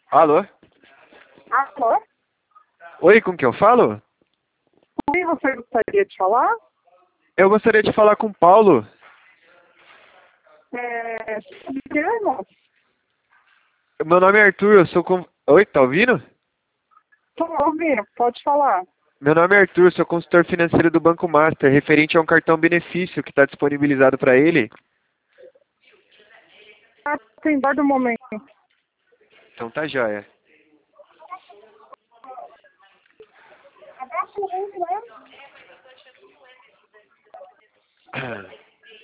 Alô? Alô? Oi, com quem eu falo? Com quem você gostaria de falar? Eu gostaria de falar com o Paulo. Sobre o que, irmão? Meu nome é Arthur, eu sou com... Oi, tá ouvindo? Tô ouvindo, pode falar. Meu nome é Arthur, sou consultor financeiro do Banco Master, referente a um cartão benefício que está disponibilizado para ele. Tem dor do momento. Então tá joia.